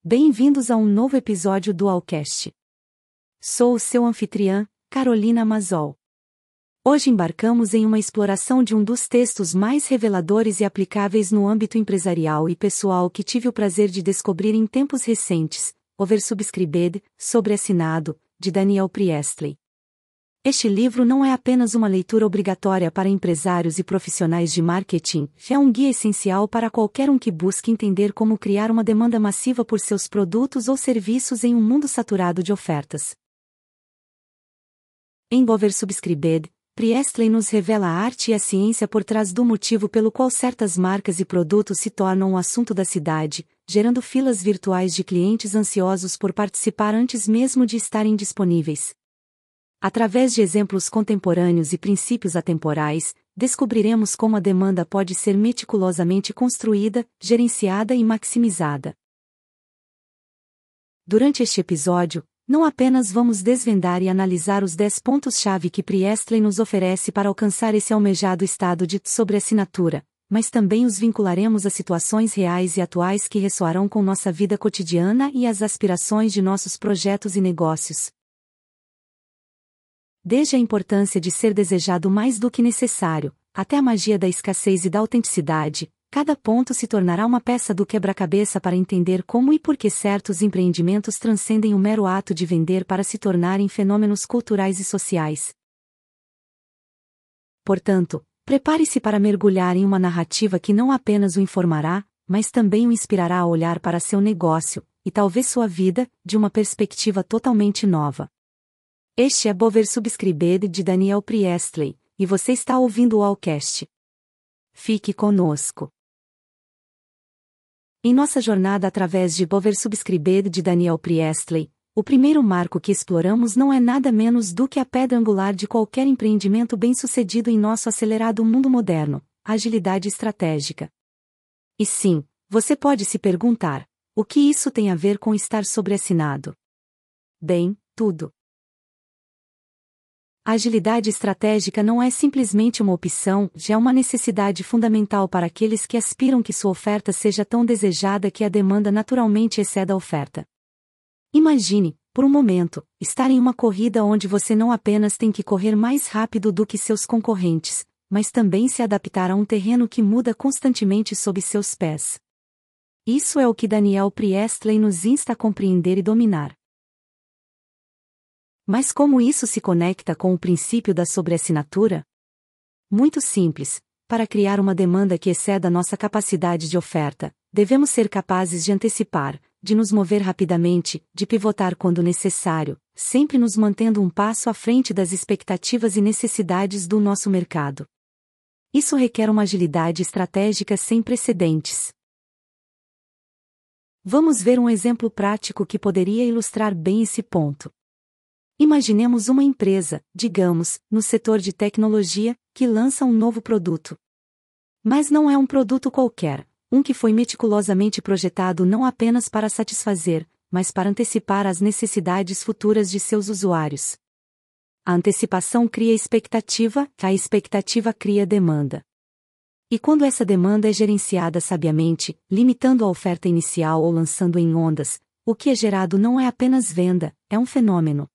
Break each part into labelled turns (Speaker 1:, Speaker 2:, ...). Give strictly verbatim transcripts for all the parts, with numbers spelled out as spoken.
Speaker 1: Bem-vindos a um novo episódio do Alcast. Sou o seu anfitriã, Carolina Mazol. Hoje embarcamos em uma exploração de um dos textos mais reveladores e aplicáveis no âmbito empresarial e pessoal que tive o prazer de descobrir em tempos recentes, Oversubscribed, Sobreassinado, de Daniel Priestley. Este livro não é apenas uma leitura obrigatória para empresários e profissionais de marketing, é um guia essencial para qualquer um que busque entender como criar uma demanda massiva por seus produtos ou serviços em um mundo saturado de ofertas. Em Oversubscribed, Priestley nos revela a arte e a ciência por trás do motivo pelo qual certas marcas e produtos se tornam um assunto da cidade, gerando filas virtuais de clientes ansiosos por participar antes mesmo de estarem disponíveis. Através de exemplos contemporâneos e princípios atemporais, descobriremos como a demanda pode ser meticulosamente construída, gerenciada e maximizada. Durante este episódio, não apenas vamos desvendar e analisar os dez pontos-chave que Priestley nos oferece para alcançar esse almejado estado de sobreassinatura, mas também os vincularemos a situações reais e atuais que ressoarão com nossa vida cotidiana e as aspirações de nossos projetos e negócios. Desde a importância de ser desejado mais do que necessário, até a magia da escassez e da autenticidade, cada ponto se tornará uma peça do quebra-cabeça para entender como e por que certos empreendimentos transcendem o mero ato de vender para se tornarem fenômenos culturais e sociais. Portanto, prepare-se para mergulhar em uma narrativa que não apenas o informará, mas também o inspirará a olhar para seu negócio, e talvez sua vida, de uma perspectiva totalmente nova. Este é Oversubscribed de Daniel Priestley, e você está ouvindo o Alcast. Fique conosco. Em nossa jornada através de Oversubscribed de Daniel Priestley, o primeiro marco que exploramos não é nada menos do que a pedra angular de qualquer empreendimento bem-sucedido em nosso acelerado mundo moderno, a agilidade estratégica. E sim, você pode se perguntar, o que isso tem a ver com estar sobreassinado? Bem, tudo. A agilidade estratégica não é simplesmente uma opção, já é uma necessidade fundamental para aqueles que aspiram que sua oferta seja tão desejada que a demanda naturalmente exceda a oferta. Imagine, por um momento, estar em uma corrida onde você não apenas tem que correr mais rápido do que seus concorrentes, mas também se adaptar a um terreno que muda constantemente sob seus pés. Isso é o que Daniel Priestley nos insta a compreender e dominar. Mas como isso se conecta com o princípio da sobreassinatura? Muito simples. Para criar uma demanda que exceda nossa capacidade de oferta, devemos ser capazes de antecipar, de nos mover rapidamente, de pivotar quando necessário, sempre nos mantendo um passo à frente das expectativas e necessidades do nosso mercado. Isso requer uma agilidade estratégica sem precedentes. Vamos ver um exemplo prático que poderia ilustrar bem esse ponto. Imaginemos uma empresa, digamos, no setor de tecnologia, que lança um novo produto. Mas não é um produto qualquer, um que foi meticulosamente projetado não apenas para satisfazer, mas para antecipar as necessidades futuras de seus usuários. A antecipação cria expectativa, a expectativa cria demanda. E quando essa demanda é gerenciada sabiamente, limitando a oferta inicial ou lançando em ondas, o que é gerado não é apenas venda, é um fenômeno.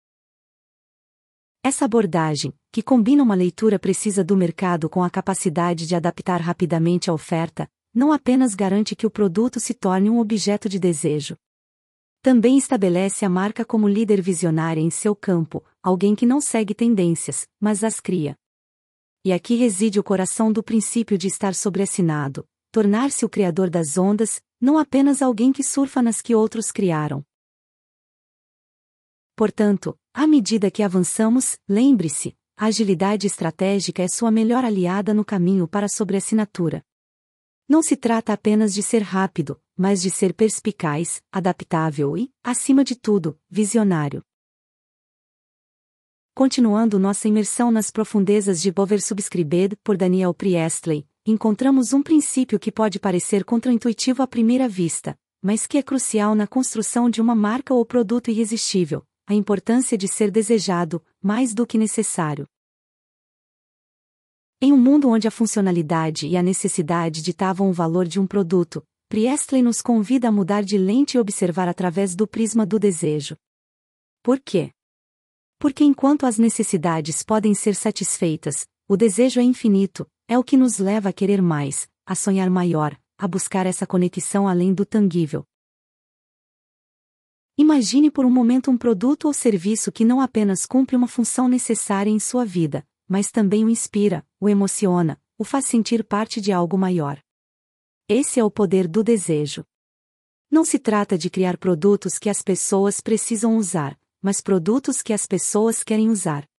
Speaker 1: Essa abordagem, que combina uma leitura precisa do mercado com a capacidade de adaptar rapidamente a oferta, não apenas garante que o produto se torne um objeto de desejo. Também estabelece a marca como líder visionária em seu campo, alguém que não segue tendências, mas as cria. E aqui reside o coração do princípio de estar sobreassinado, tornar-se o criador das ondas, não apenas alguém que surfa nas que outros criaram. Portanto, à medida que avançamos, lembre-se, a agilidade estratégica é sua melhor aliada no caminho para a sobreassinatura. Não se trata apenas de ser rápido, mas de ser perspicaz, adaptável e, acima de tudo, visionário. Continuando nossa imersão nas profundezas de Oversubscribed por Daniel Priestley, encontramos um princípio que pode parecer contraintuitivo à primeira vista, mas que é crucial na construção de uma marca ou produto irresistível. A importância de ser desejado, mais do que necessário. Em um mundo onde a funcionalidade e a necessidade ditavam o valor de um produto, Priestley nos convida a mudar de lente e observar através do prisma do desejo. Por quê? Porque enquanto as necessidades podem ser satisfeitas, o desejo é infinito, é o que nos leva a querer mais, a sonhar maior, a buscar essa conexão além do tangível. Imagine por um momento um produto ou serviço que não apenas cumpre uma função necessária em sua vida, mas também o inspira, o emociona, o faz sentir parte de algo maior. Esse é o poder do desejo. Não se trata de criar produtos que as pessoas precisam usar, mas produtos que as pessoas querem usar.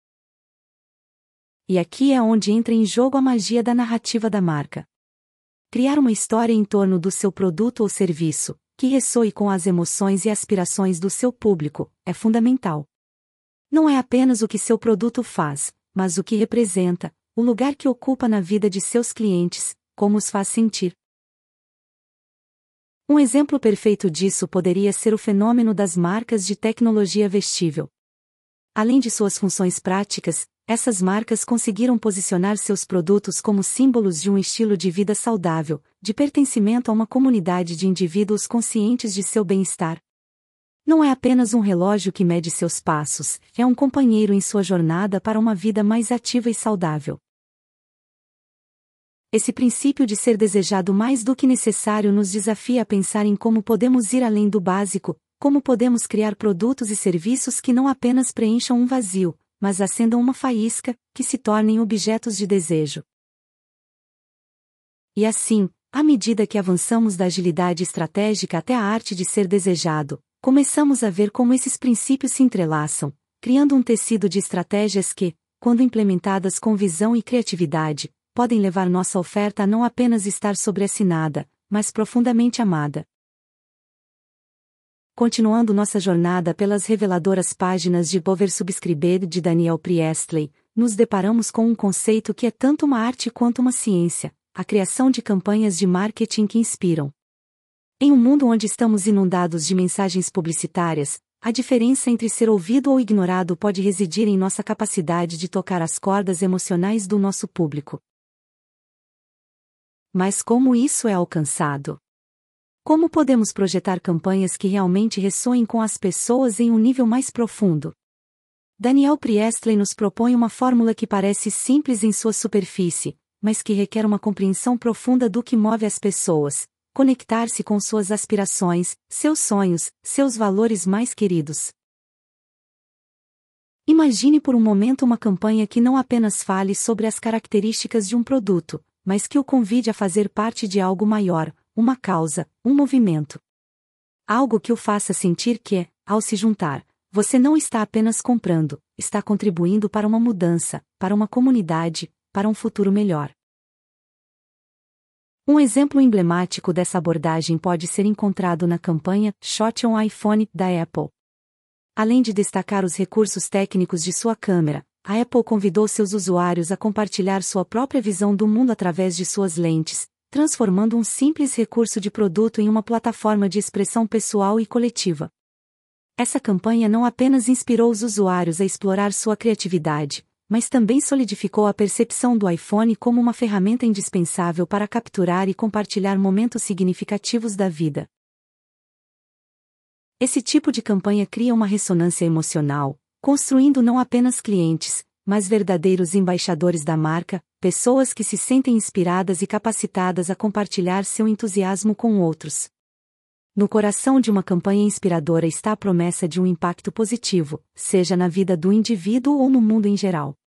Speaker 1: E aqui é onde entra em jogo a magia da narrativa da marca. Criar uma história em torno do seu produto ou serviço, que ressoe com as emoções e aspirações do seu público, é fundamental. Não é apenas o que seu produto faz, mas o que representa, o lugar que ocupa na vida de seus clientes, como os faz sentir. Um exemplo perfeito disso poderia ser o fenômeno das marcas de tecnologia vestível. Além de suas funções práticas, essas marcas conseguiram posicionar seus produtos como símbolos de um estilo de vida saudável, de pertencimento a uma comunidade de indivíduos conscientes de seu bem-estar. Não é apenas um relógio que mede seus passos, é um companheiro em sua jornada para uma vida mais ativa e saudável. Esse princípio de ser desejado mais do que necessário nos desafia a pensar em como podemos ir além do básico, como podemos criar produtos e serviços que não apenas preencham um vazio, mas acendam uma faísca, que se tornem objetos de desejo. E assim, à medida que avançamos da agilidade estratégica até a arte de ser desejado, começamos a ver como esses princípios se entrelaçam, criando um tecido de estratégias que, quando implementadas com visão e criatividade, podem levar nossa oferta a não apenas estar sobreassinada, mas profundamente amada. Continuando nossa jornada pelas reveladoras páginas de Oversubscribed de Daniel Priestley, nos deparamos com um conceito que é tanto uma arte quanto uma ciência, a criação de campanhas de marketing que inspiram. Em um mundo onde estamos inundados de mensagens publicitárias, a diferença entre ser ouvido ou ignorado pode residir em nossa capacidade de tocar as cordas emocionais do nosso público. Mas como isso é alcançado? Como podemos projetar campanhas que realmente ressoem com as pessoas em um nível mais profundo? Daniel Priestley nos propõe uma fórmula que parece simples em sua superfície, mas que requer uma compreensão profunda do que move as pessoas, conectar-se com suas aspirações, seus sonhos, seus valores mais queridos. Imagine por um momento uma campanha que não apenas fale sobre as características de um produto, mas que o convide a fazer parte de algo maior, uma causa, um movimento. Algo que o faça sentir que, ao se juntar, você não está apenas comprando, está contribuindo para uma mudança, para uma comunidade, para um futuro melhor. Um exemplo emblemático dessa abordagem pode ser encontrado na campanha Shot on iPhone da Apple. Além de destacar os recursos técnicos de sua câmera, a Apple convidou seus usuários a compartilhar sua própria visão do mundo através de suas lentes, transformando um simples recurso de produto em uma plataforma de expressão pessoal e coletiva. Essa campanha não apenas inspirou os usuários a explorar sua criatividade, mas também solidificou a percepção do iPhone como uma ferramenta indispensável para capturar e compartilhar momentos significativos da vida. Esse tipo de campanha cria uma ressonância emocional, construindo não apenas clientes, mas verdadeiros embaixadores da marca, pessoas que se sentem inspiradas e capacitadas a compartilhar seu entusiasmo com outros. No coração de uma campanha inspiradora está a promessa de um impacto positivo, seja na vida do indivíduo ou no mundo em geral.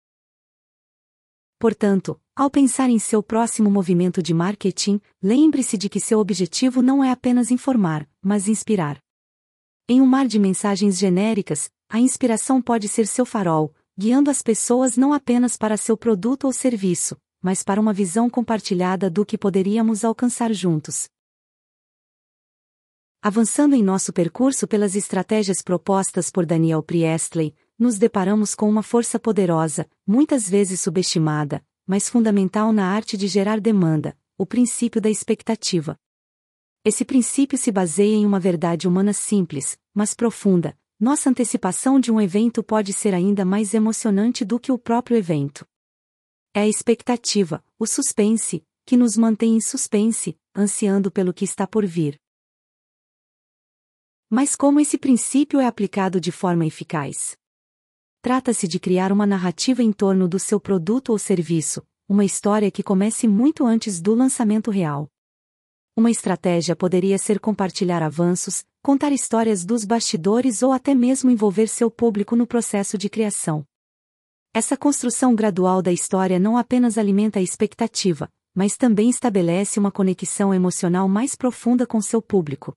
Speaker 1: Portanto, ao pensar em seu próximo movimento de marketing, lembre-se de que seu objetivo não é apenas informar, mas inspirar. Em um mar de mensagens genéricas, a inspiração pode ser seu farol, guiando as pessoas não apenas para seu produto ou serviço, mas para uma visão compartilhada do que poderíamos alcançar juntos. Avançando em nosso percurso pelas estratégias propostas por Daniel Priestley, nos deparamos com uma força poderosa, muitas vezes subestimada, mas fundamental na arte de gerar demanda, o princípio da expectativa. Esse princípio se baseia em uma verdade humana simples, mas profunda. Nossa antecipação de um evento pode ser ainda mais emocionante do que o próprio evento. É a expectativa, o suspense, que nos mantém em suspense, ansiando pelo que está por vir. Mas como esse princípio é aplicado de forma eficaz? Trata-se de criar uma narrativa em torno do seu produto ou serviço, uma história que comece muito antes do lançamento real. Uma estratégia poderia ser compartilhar avanços, contar histórias dos bastidores ou até mesmo envolver seu público no processo de criação. Essa construção gradual da história não apenas alimenta a expectativa, mas também estabelece uma conexão emocional mais profunda com seu público.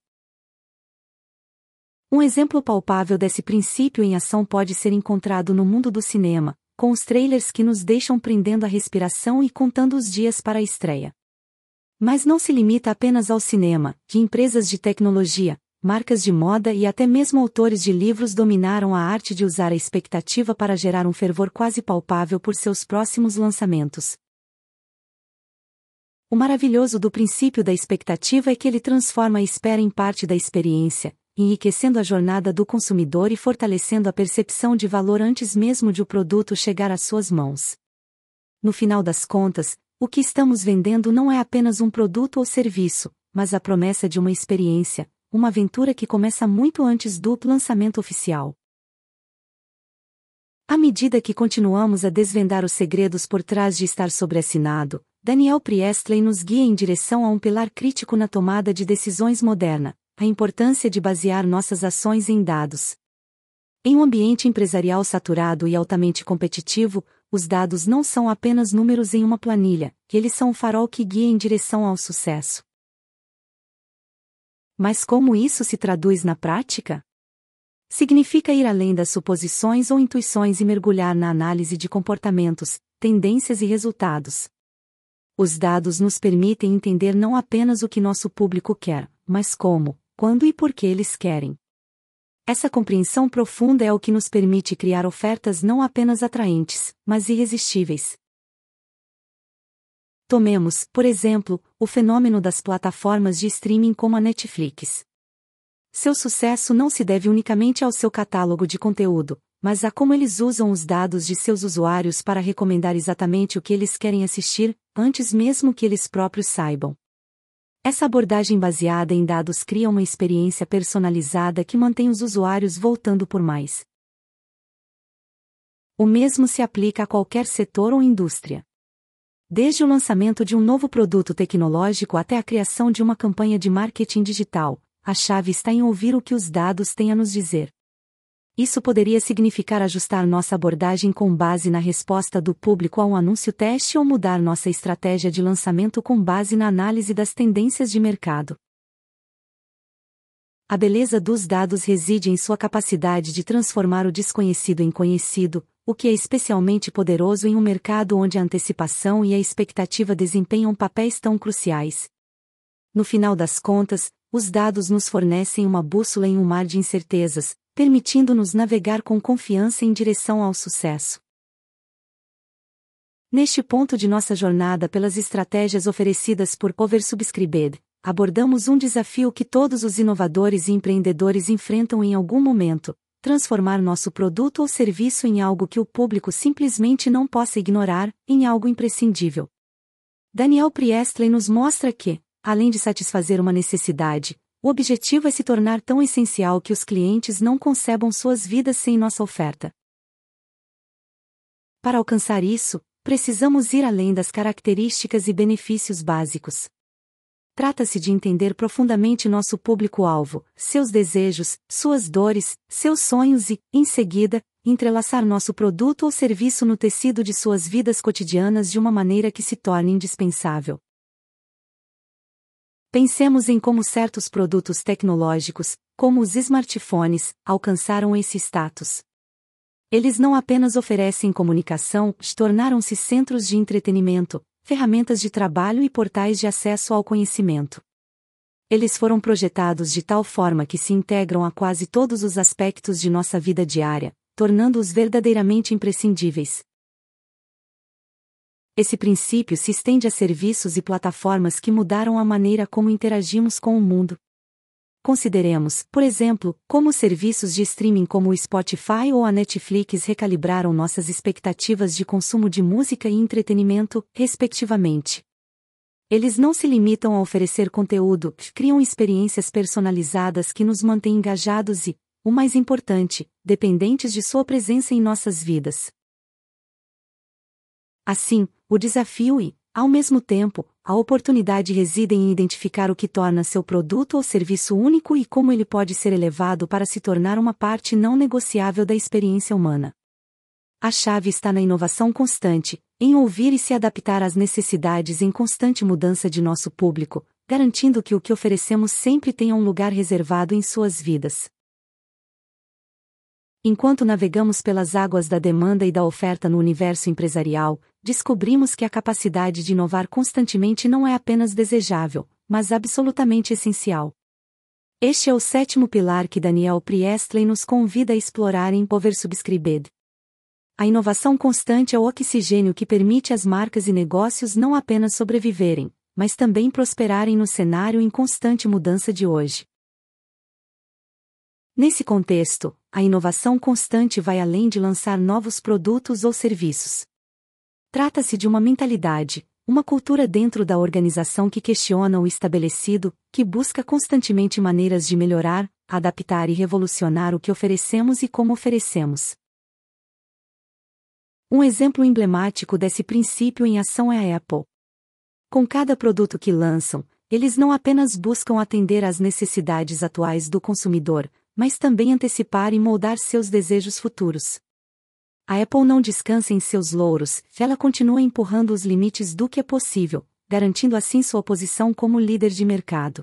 Speaker 1: Um exemplo palpável desse princípio em ação pode ser encontrado no mundo do cinema, com os trailers que nos deixam prendendo a respiração e contando os dias para a estreia. Mas não se limita apenas ao cinema, que empresas de tecnologia, marcas de moda e até mesmo autores de livros dominaram a arte de usar a expectativa para gerar um fervor quase palpável por seus próximos lançamentos. O maravilhoso do princípio da expectativa é que ele transforma a espera em parte da experiência, enriquecendo a jornada do consumidor e fortalecendo a percepção de valor antes mesmo de o produto chegar às suas mãos. No final das contas, o que estamos vendendo não é apenas um produto ou serviço, mas a promessa de uma experiência, uma aventura que começa muito antes do lançamento oficial. À medida que continuamos a desvendar os segredos por trás de estar sobreassinado, Daniel Priestley nos guia em direção a um pilar crítico na tomada de decisões moderna: a importância de basear nossas ações em dados. Em um ambiente empresarial saturado e altamente competitivo, os dados não são apenas números em uma planilha, eles são o farol que guia em direção ao sucesso. Mas como isso se traduz na prática? Significa ir além das suposições ou intuições e mergulhar na análise de comportamentos, tendências e resultados. Os dados nos permitem entender não apenas o que nosso público quer, mas como, quando e por que eles querem. Essa compreensão profunda é o que nos permite criar ofertas não apenas atraentes, mas irresistíveis. Tomemos, por exemplo, o fenômeno das plataformas de streaming como a Netflix. Seu sucesso não se deve unicamente ao seu catálogo de conteúdo, mas a como eles usam os dados de seus usuários para recomendar exatamente o que eles querem assistir, antes mesmo que eles próprios saibam. Essa abordagem baseada em dados cria uma experiência personalizada que mantém os usuários voltando por mais. O mesmo se aplica a qualquer setor ou indústria. Desde o lançamento de um novo produto tecnológico até a criação de uma campanha de marketing digital, a chave está em ouvir o que os dados têm a nos dizer. Isso poderia significar ajustar nossa abordagem com base na resposta do público a um anúncio teste ou mudar nossa estratégia de lançamento com base na análise das tendências de mercado. A beleza dos dados reside em sua capacidade de transformar o desconhecido em conhecido, o que é especialmente poderoso em um mercado onde a antecipação e a expectativa desempenham papéis tão cruciais. No final das contas, os dados nos fornecem uma bússola em um mar de incertezas, permitindo-nos navegar com confiança em direção ao sucesso. Neste ponto de nossa jornada pelas estratégias oferecidas por Oversubscribed, abordamos um desafio que todos os inovadores e empreendedores enfrentam em algum momento: transformar nosso produto ou serviço em algo que o público simplesmente não possa ignorar, em algo imprescindível. Daniel Priestley nos mostra que, além de satisfazer uma necessidade, o objetivo é se tornar tão essencial que os clientes não concebam suas vidas sem nossa oferta. Para alcançar isso, precisamos ir além das características e benefícios básicos. Trata-se de entender profundamente nosso público-alvo, seus desejos, suas dores, seus sonhos e, em seguida, entrelaçar nosso produto ou serviço no tecido de suas vidas cotidianas de uma maneira que se torne indispensável. Pensemos em como certos produtos tecnológicos, como os smartphones, alcançaram esse status. Eles não apenas oferecem comunicação, tornaram-se centros de entretenimento, ferramentas de trabalho e portais de acesso ao conhecimento. Eles foram projetados de tal forma que se integram a quase todos os aspectos de nossa vida diária, tornando-os verdadeiramente imprescindíveis. Esse princípio se estende a serviços e plataformas que mudaram a maneira como interagimos com o mundo. Consideremos, por exemplo, como serviços de streaming como o Spotify ou a Netflix recalibraram nossas expectativas de consumo de música e entretenimento, respectivamente. Eles não se limitam a oferecer conteúdo, criam experiências personalizadas que nos mantêm engajados e, o mais importante, dependentes de sua presença em nossas vidas. Assim, o desafio e, ao mesmo tempo, a oportunidade residem em identificar o que torna seu produto ou serviço único e como ele pode ser elevado para se tornar uma parte não negociável da experiência humana. A chave está na inovação constante, em ouvir e se adaptar às necessidades em constante mudança de nosso público, garantindo que o que oferecemos sempre tenha um lugar reservado em suas vidas. Enquanto navegamos pelas águas da demanda e da oferta no universo empresarial, descobrimos que a capacidade de inovar constantemente não é apenas desejável, mas absolutamente essencial. Este é o sétimo pilar que Daniel Priestley nos convida a explorar em Power Subscribed. A inovação constante é o oxigênio que permite às marcas e negócios não apenas sobreviverem, mas também prosperarem no cenário em constante mudança de hoje. Nesse contexto, a inovação constante vai além de lançar novos produtos ou serviços. Trata-se de uma mentalidade, uma cultura dentro da organização que questiona o estabelecido, que busca constantemente maneiras de melhorar, adaptar e revolucionar o que oferecemos e como oferecemos. Um exemplo emblemático desse princípio em ação é a Apple. Com cada produto que lançam, eles não apenas buscam atender às necessidades atuais do consumidor, mas também antecipar e moldar seus desejos futuros. A Apple não descansa em seus louros, ela continua empurrando os limites do que é possível, garantindo assim sua posição como líder de mercado.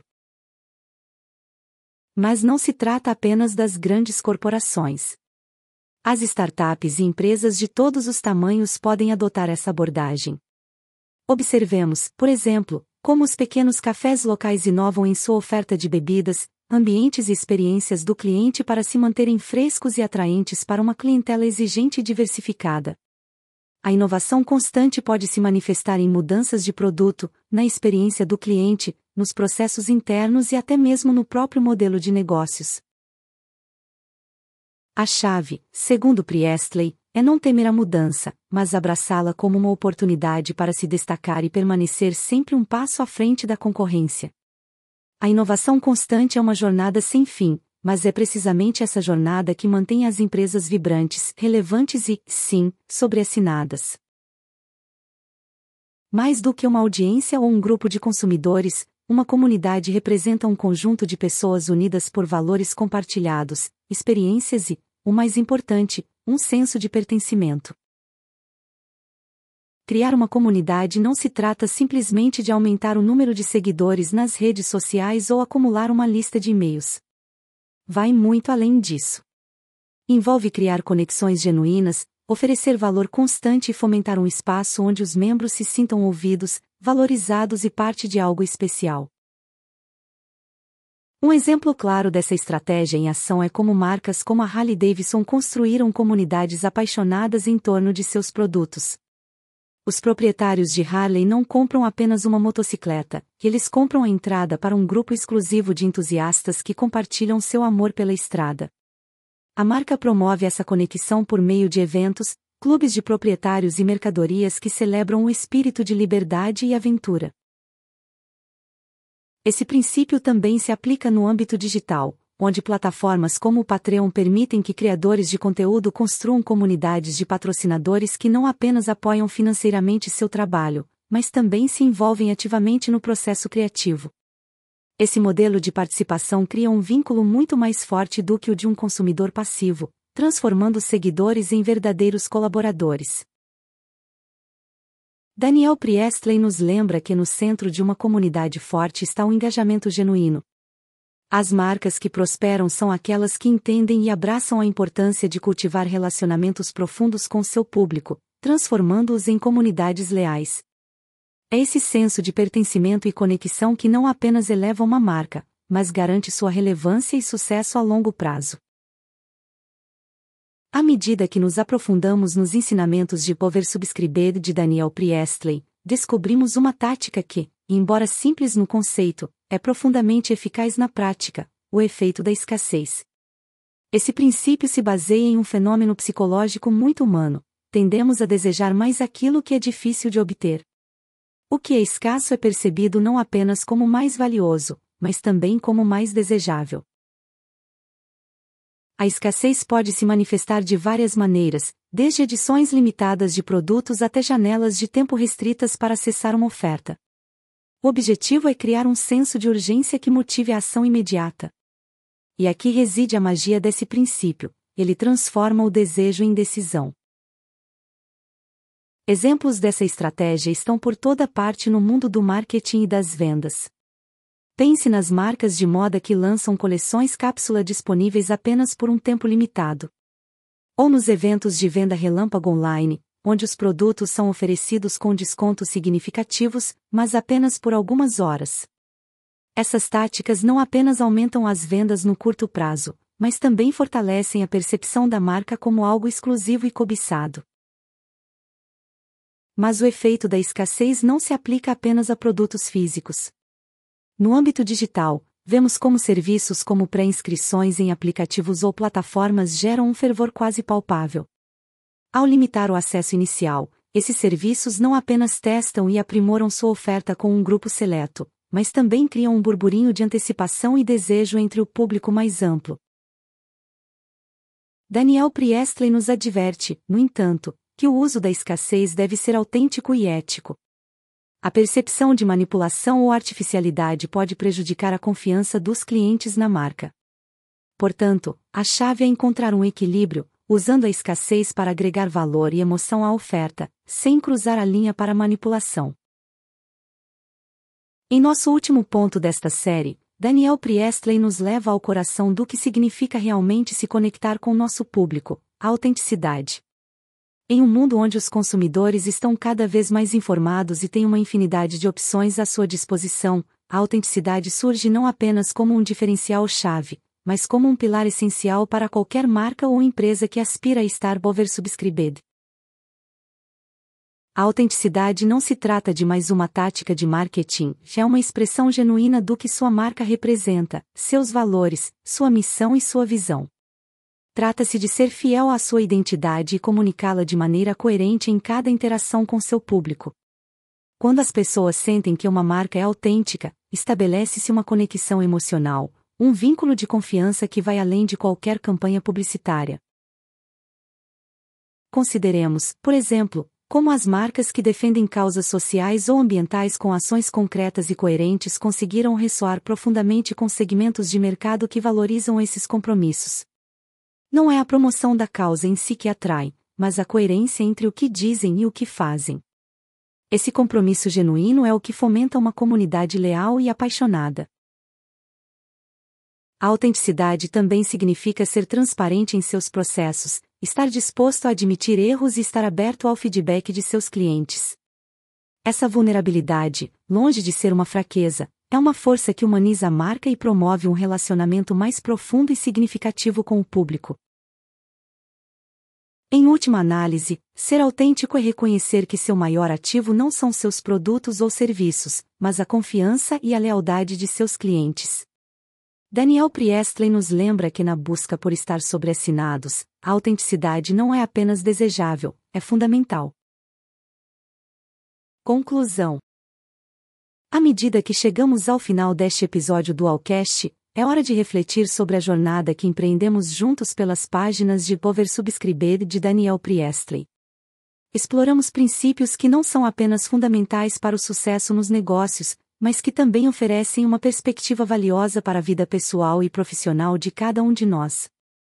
Speaker 1: Mas não se trata apenas das grandes corporações. As startups e empresas de todos os tamanhos podem adotar essa abordagem. Observemos, por exemplo, como os pequenos cafés locais inovam em sua oferta de bebidas, ambientes e experiências do cliente para se manterem frescos e atraentes para uma clientela exigente e diversificada. A inovação constante pode se manifestar em mudanças de produto, na experiência do cliente, nos processos internos e até mesmo no próprio modelo de negócios. A chave, segundo Priestley, é não temer a mudança, mas abraçá-la como uma oportunidade para se destacar e permanecer sempre um passo à frente da concorrência. A inovação constante é uma jornada sem fim, mas é precisamente essa jornada que mantém as empresas vibrantes, relevantes e, sim, sobreassinadas. Mais do que uma audiência ou um grupo de consumidores, uma comunidade representa um conjunto de pessoas unidas por valores compartilhados, experiências e, o mais importante, um senso de pertencimento. Criar uma comunidade não se trata simplesmente de aumentar o número de seguidores nas redes sociais ou acumular uma lista de e-mails. Vai muito além disso. Envolve criar conexões genuínas, oferecer valor constante e fomentar um espaço onde os membros se sintam ouvidos, valorizados e parte de algo especial. Um exemplo claro dessa estratégia em ação é como marcas como a Harley-Davidson construíram comunidades apaixonadas em torno de seus produtos. Os proprietários de Harley não compram apenas uma motocicleta, eles compram a entrada para um grupo exclusivo de entusiastas que compartilham seu amor pela estrada. A marca promove essa conexão por meio de eventos, clubes de proprietários e mercadorias que celebram o espírito de liberdade e aventura. Esse princípio também se aplica no âmbito digital, onde plataformas como o Patreon permitem que criadores de conteúdo construam comunidades de patrocinadores que não apenas apoiam financeiramente seu trabalho, mas também se envolvem ativamente no processo criativo. Esse modelo de participação cria um vínculo muito mais forte do que o de um consumidor passivo, transformando seguidores em verdadeiros colaboradores. Daniel Priestley nos lembra que no centro de uma comunidade forte está o engajamento genuíno. As marcas que prosperam são aquelas que entendem e abraçam a importância de cultivar relacionamentos profundos com seu público, transformando-os em comunidades leais. É esse senso de pertencimento e conexão que não apenas eleva uma marca, mas garante sua relevância e sucesso a longo prazo. À medida que nos aprofundamos nos ensinamentos de Power Subscribed de Daniel Priestley, descobrimos uma tática que, embora simples no conceito, é profundamente eficaz na prática: o efeito da escassez. Esse princípio se baseia em um fenômeno psicológico muito humano: tendemos a desejar mais aquilo que é difícil de obter. O que é escasso é percebido não apenas como mais valioso, mas também como mais desejável. A escassez pode se manifestar de várias maneiras, desde edições limitadas de produtos até janelas de tempo restritas para acessar uma oferta. O objetivo é criar um senso de urgência que motive a ação imediata. E aqui reside a magia desse princípio: ele transforma o desejo em decisão. Exemplos dessa estratégia estão por toda parte no mundo do marketing e das vendas. Pense nas marcas de moda que lançam coleções cápsula disponíveis apenas por um tempo limitado. Ou nos eventos de venda relâmpago online, onde os produtos são oferecidos com descontos significativos, mas apenas por algumas horas. Essas táticas não apenas aumentam as vendas no curto prazo, mas também fortalecem a percepção da marca como algo exclusivo e cobiçado. Mas o efeito da escassez não se aplica apenas a produtos físicos. No âmbito digital, vemos como serviços como pré-inscrições em aplicativos ou plataformas geram um fervor quase palpável. Ao limitar o acesso inicial, esses serviços não apenas testam e aprimoram sua oferta com um grupo seleto, mas também criam um burburinho de antecipação e desejo entre o público mais amplo. Daniel Priestley nos adverte, no entanto, que o uso da escassez deve ser autêntico e ético. A percepção de manipulação ou artificialidade pode prejudicar a confiança dos clientes na marca. Portanto, a chave é encontrar um equilíbrio, usando a escassez para agregar valor e emoção à oferta, sem cruzar a linha para manipulação. Em nosso último ponto desta série, Daniel Priestley nos leva ao coração do que significa realmente se conectar com nosso público, a autenticidade. Em um mundo onde os consumidores estão cada vez mais informados e têm uma infinidade de opções à sua disposição, a autenticidade surge não apenas como um diferencial-chave, mas como um pilar essencial para qualquer marca ou empresa que aspira a estar oversubscribed. A autenticidade não se trata de mais uma tática de marketing, já é uma expressão genuína do que sua marca representa, seus valores, sua missão e sua visão. Trata-se de ser fiel à sua identidade e comunicá-la de maneira coerente em cada interação com seu público. Quando as pessoas sentem que uma marca é autêntica, estabelece-se uma conexão emocional, um vínculo de confiança que vai além de qualquer campanha publicitária. Consideremos, por exemplo, como as marcas que defendem causas sociais ou ambientais com ações concretas e coerentes conseguiram ressoar profundamente com segmentos de mercado que valorizam esses compromissos. Não é a promoção da causa em si que atrai, mas a coerência entre o que dizem e o que fazem. Esse compromisso genuíno é o que fomenta uma comunidade leal e apaixonada. A autenticidade também significa ser transparente em seus processos, estar disposto a admitir erros e estar aberto ao feedback de seus clientes. Essa vulnerabilidade, longe de ser uma fraqueza, é uma força que humaniza a marca e promove um relacionamento mais profundo e significativo com o público. Em última análise, ser autêntico é reconhecer que seu maior ativo não são seus produtos ou serviços, mas a confiança e a lealdade de seus clientes. Daniel Priestley nos lembra que na busca por estar sobreassinados, a autenticidade não é apenas desejável, é fundamental. Conclusão. À medida que chegamos ao final deste episódio do Dualcast, é hora de refletir sobre a jornada que empreendemos juntos pelas páginas de Oversubscribed de Daniel Priestley. Exploramos princípios que não são apenas fundamentais para o sucesso nos negócios, mas que também oferecem uma perspectiva valiosa para a vida pessoal e profissional de cada um de nós.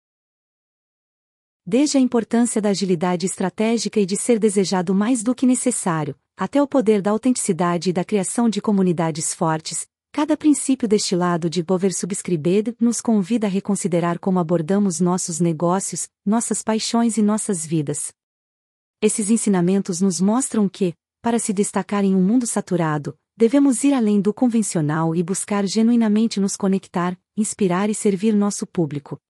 Speaker 1: Desde a importância da agilidade estratégica e de ser desejado mais do que necessário, até o poder da autenticidade e da criação de comunidades fortes, cada princípio destilado de Oversubscribed nos convida a reconsiderar como abordamos nossos negócios, nossas paixões e nossas vidas. Esses ensinamentos nos mostram que, para se destacar em um mundo saturado, devemos ir além do convencional e buscar genuinamente nos conectar, inspirar e servir nosso público.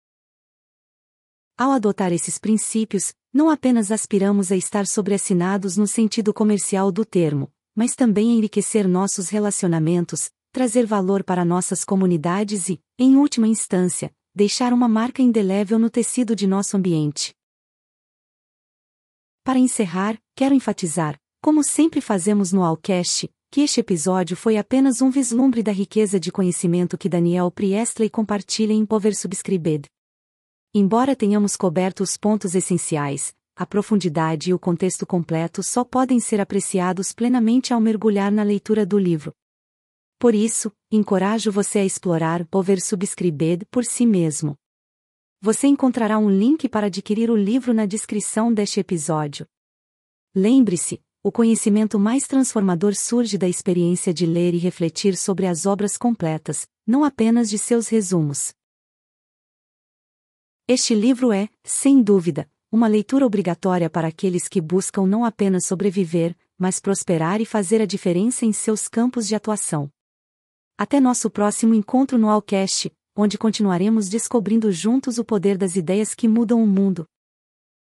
Speaker 1: Ao adotar esses princípios, não apenas aspiramos a estar sobreassinados no sentido comercial do termo, mas também a enriquecer nossos relacionamentos, trazer valor para nossas comunidades e, em última instância, deixar uma marca indelével no tecido de nosso ambiente. Para encerrar, quero enfatizar: Como sempre fazemos no Allcast, que este episódio foi apenas um vislumbre da riqueza de conhecimento que Daniel Priestley compartilha em Power Subscribed. Embora tenhamos coberto os pontos essenciais, a profundidade e o contexto completo só podem ser apreciados plenamente ao mergulhar na leitura do livro. Por isso, encorajo você a explorar Power Subscribed por si mesmo. Você encontrará um link para adquirir o livro na descrição deste episódio. Lembre-se, o conhecimento mais transformador surge da experiência de ler e refletir sobre as obras completas, não apenas de seus resumos. Este livro é, sem dúvida, uma leitura obrigatória para aqueles que buscam não apenas sobreviver, mas prosperar e fazer a diferença em seus campos de atuação. Até nosso próximo encontro no Allcast, onde continuaremos descobrindo juntos o poder das ideias que mudam o mundo.